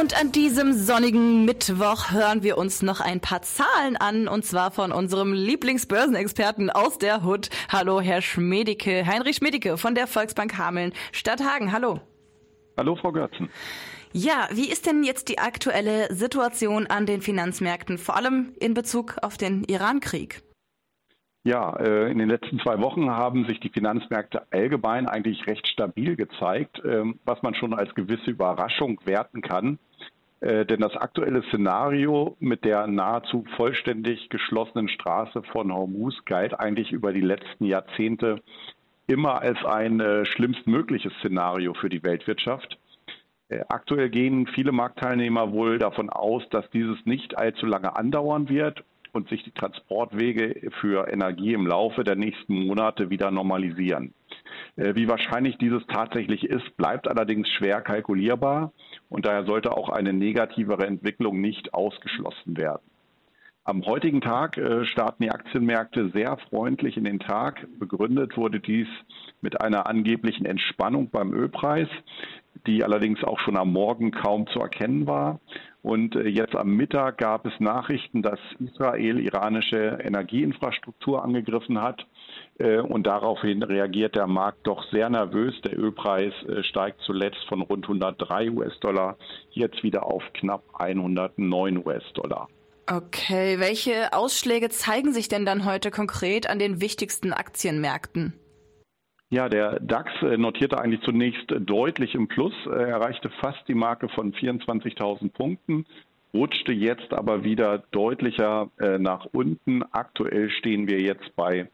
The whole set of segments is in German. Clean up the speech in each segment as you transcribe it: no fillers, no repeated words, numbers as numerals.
Und an diesem sonnigen Mittwoch hören wir uns noch ein paar Zahlen an, und zwar von unserem Lieblingsbörsenexperten aus der Hood. Hallo, Herr Schmedicke, Heinrich Schmedicke von der Volksbank Hameln-Stadthagen. Hallo. Hallo, Frau Görtzen. Ja, wie ist denn jetzt die aktuelle Situation an den Finanzmärkten, vor allem in Bezug auf den Iran-Krieg? Ja, in den letzten 2 Wochen haben sich die Finanzmärkte allgemein eigentlich recht stabil gezeigt, was man schon als gewisse Überraschung werten kann. Denn das aktuelle Szenario mit der nahezu vollständig geschlossenen Straße von Hormuz galt eigentlich über die letzten Jahrzehnte immer als ein schlimmstmögliches Szenario für die Weltwirtschaft. Aktuell gehen viele Marktteilnehmer wohl davon aus, dass dieses nicht allzu lange andauern wird und sich die Transportwege für Energie im Laufe der nächsten Monate wieder normalisieren. Wie wahrscheinlich dieses tatsächlich ist, bleibt allerdings schwer kalkulierbar, und daher sollte auch eine negativere Entwicklung nicht ausgeschlossen werden. Am heutigen Tag starten die Aktienmärkte sehr freundlich in den Tag. Begründet wurde dies mit einer angeblichen Entspannung beim Ölpreis, die allerdings auch schon am Morgen kaum zu erkennen war. Und jetzt am Mittag gab es Nachrichten, dass Israel iranische Energieinfrastruktur angegriffen hat. Und daraufhin reagiert der Markt doch sehr nervös. Der Ölpreis steigt zuletzt von rund 103 US-Dollar jetzt wieder auf knapp 109 US-Dollar. Okay, welche Ausschläge zeigen sich denn dann heute konkret an den wichtigsten Aktienmärkten? Ja, der DAX notierte eigentlich zunächst deutlich im Plus, erreichte fast die Marke von 24.000 Punkten, rutschte jetzt aber wieder deutlicher nach unten. Aktuell stehen wir jetzt bei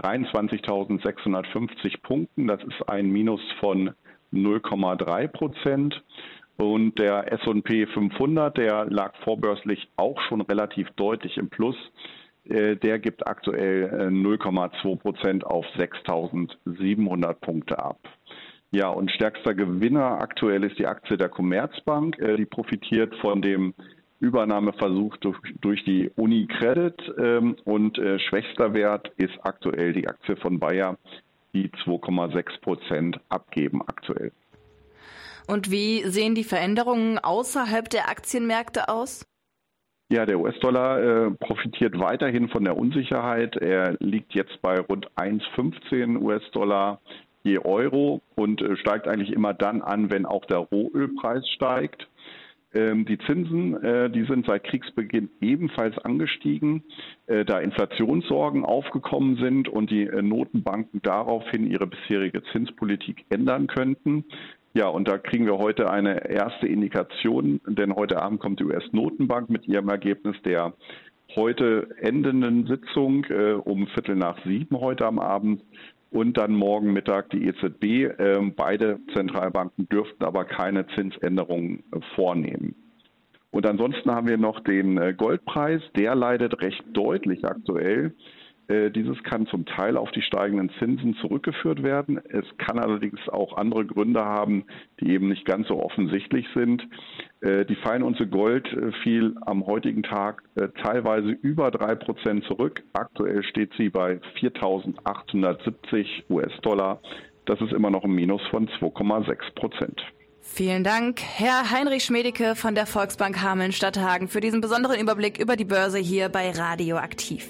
23.650 Punkten. Das ist ein Minus von 0,3%. Und der S&P 500, der lag vorbörslich auch schon relativ deutlich im Plus. Der gibt aktuell 0,2% auf 6.700 Punkte ab. Ja, und stärkster Gewinner aktuell ist die Aktie der Commerzbank. Die profitiert von dem Übernahmeversuch durch die UniCredit, und schwächster Wert ist aktuell die Aktie von Bayer, die 2,6% abgeben aktuell. Und wie sehen die Veränderungen außerhalb der Aktienmärkte aus? Ja, der US-Dollar profitiert weiterhin von der Unsicherheit. Er liegt jetzt bei rund 1,15 US-Dollar je Euro und steigt eigentlich immer dann an, wenn auch der Rohölpreis steigt. Die Zinsen, die sind seit Kriegsbeginn ebenfalls angestiegen, da Inflationssorgen aufgekommen sind und die Notenbanken daraufhin ihre bisherige Zinspolitik ändern könnten. Ja, und da kriegen wir heute eine erste Indikation, denn heute Abend kommt die US-Notenbank mit ihrem Ergebnis der heute endenden Sitzung um 6:15 heute am Abend und dann morgen Mittag die EZB. Beide Zentralbanken dürften aber keine Zinsänderungen vornehmen. Und ansonsten haben wir noch den Goldpreis, der leidet recht deutlich aktuell. Dieses kann zum Teil auf die steigenden Zinsen zurückgeführt werden. Es kann allerdings auch andere Gründe haben, die eben nicht ganz so offensichtlich sind. Die Feinunze Gold fiel am heutigen Tag teilweise über 3% zurück. Aktuell steht sie bei 4.870 US-Dollar. Das ist immer noch ein Minus von 2,6%. Vielen Dank, Herr Heinrich Schmedicke von der Volksbank Hameln-Stadthagen, für diesen besonderen Überblick über die Börse hier bei Radio Aktiv.